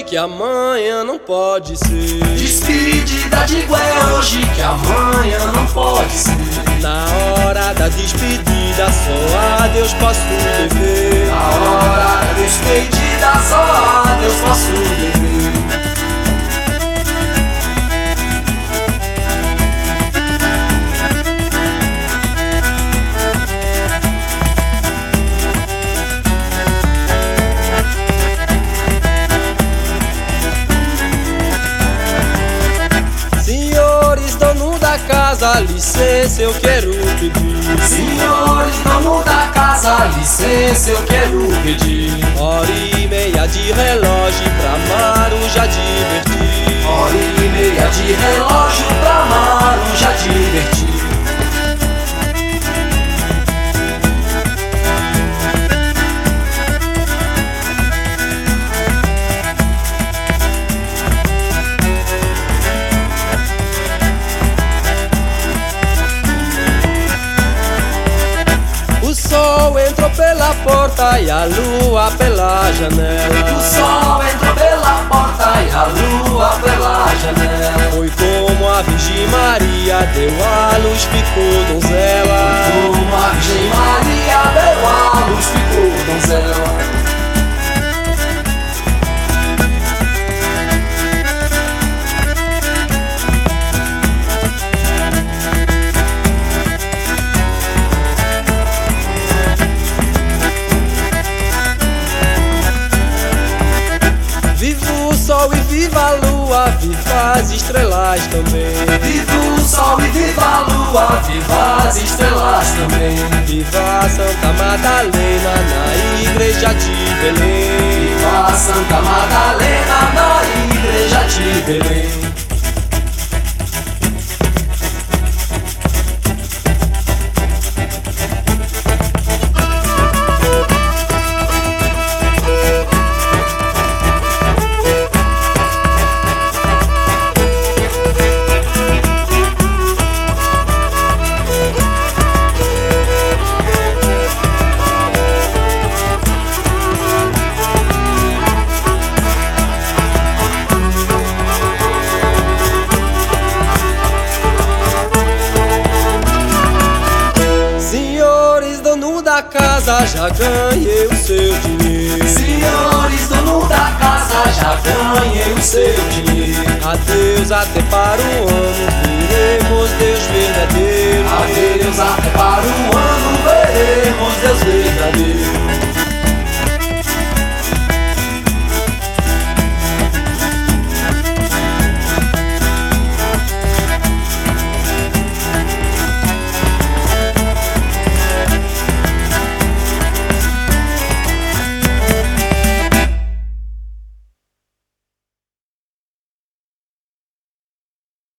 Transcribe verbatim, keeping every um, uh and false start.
que amanhã não pode ser. Despedida digo é hoje, que amanhã não pode ser. Na hora da despedida só a Deus posso dever. Na hora da despedida só a Deus posso dever. Casa, licença, eu quero pedir. Senhores, dono da casa, licença, eu quero pedir. Hora e meia de relógio pra Maruja divertir. Hora e meia de relógio pra Maruja divertir. O sol entrou pela porta e a lua pela janela. O sol entrou pela porta e a lua pela janela. Foi como a Virgem Maria deu a luz, ficou donzela. Foi como a Virgem Maria deu a luz, ficou donzela. Sol e viva a lua, viva as estrelas também. Viva o sol e viva a lua, viva as estrelas também. Viva Santa Madalena na igreja de Belém. Viva Santa Madalena na igreja de Belém. Casa, já ganhei o seu dinheiro. Senhores, dono da casa, já ganhei o seu dinheiro. Adeus até para o ano, veremos Deus verdadeiro. Adeus até para o ano, veremos Deus verdadeiro.